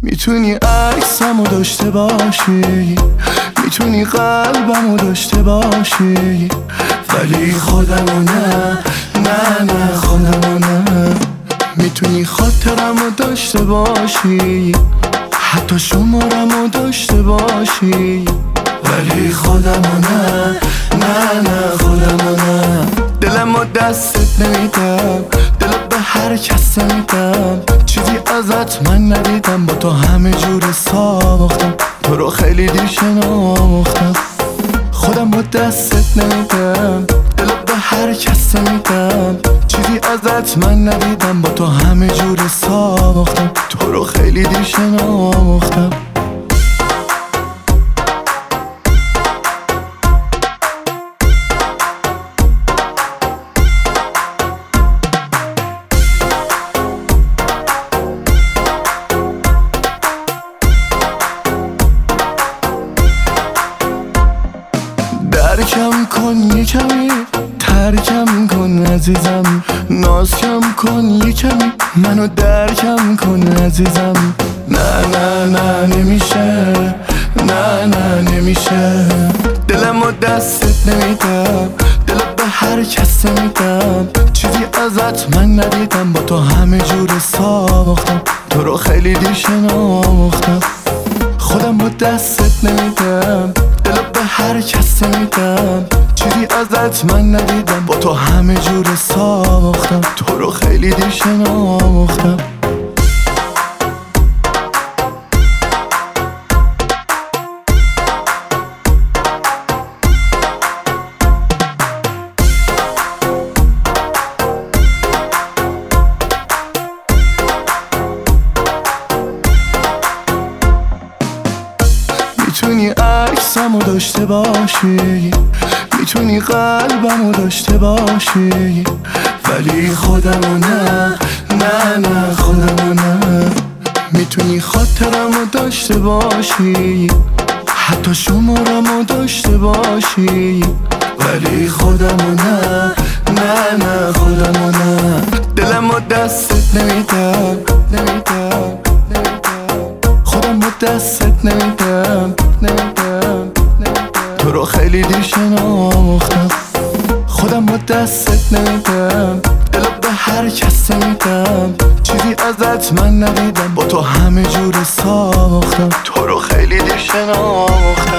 میتونی عکسمو داشته باشی، میتونی قلبمو داشته باشی، ولی خودمو نه، نه نه خودمو نه. میتونی خاطرمو داشته باشی، حتی شمارمو داشته باشی، ولی خودمو نه، نه نه خودمو نه. دلمو دستت نمیدم، دلت به هر کس نمیدم، چیزی ازت من ندیدم، با تو همه جور ساختم، تو رو خیلی دیر شناختم. خودمو دستت نمیدم، دلت به هر کس نمیدم، چیزی ازت من ندیدم، با تو همه جور ساختم، تو رو خیلی دیر شناختم. درکم کن یه کمی، ترکم کن عزیزم، ناز کم کن یه کمی، منو درکم کن عزیزم. نه نه نه نمیشه، نه نه نمیشه. دلمو دستت نمیدم، دلت به هر کس نمیدم، چیزی ازت من ندیدم، با تو همه جور ساختم، تو رو خیلی دیر شناختم. خودم با دستت نمیدم، دلت به هر کس نمیدم، چیزی ازت من ندیدم، با تو همه جور ساختم، تو رو خیلی دیر شناختم. میتونی عکسمو داشته باشی، میتونی قلبمو داشته باشی، ولی خودمو نه، نه نه خودمو نه. میتونی خاطرمو داشته باشی، حتی شمارمو داشته باشی، ولی خودمو نه، نه نه خودمو نه. دلمو دستت نمیدم، نمیدم، خودم با دستت نمیدم، نمیدم، تو رو خیلی دیر شناختم. خودم با دستت نمیدم، دلت به هر کس نمیدم، چیزی ازت من ندیدم، با تو همه جور ساختم، تو رو خیلی دیر شناختم.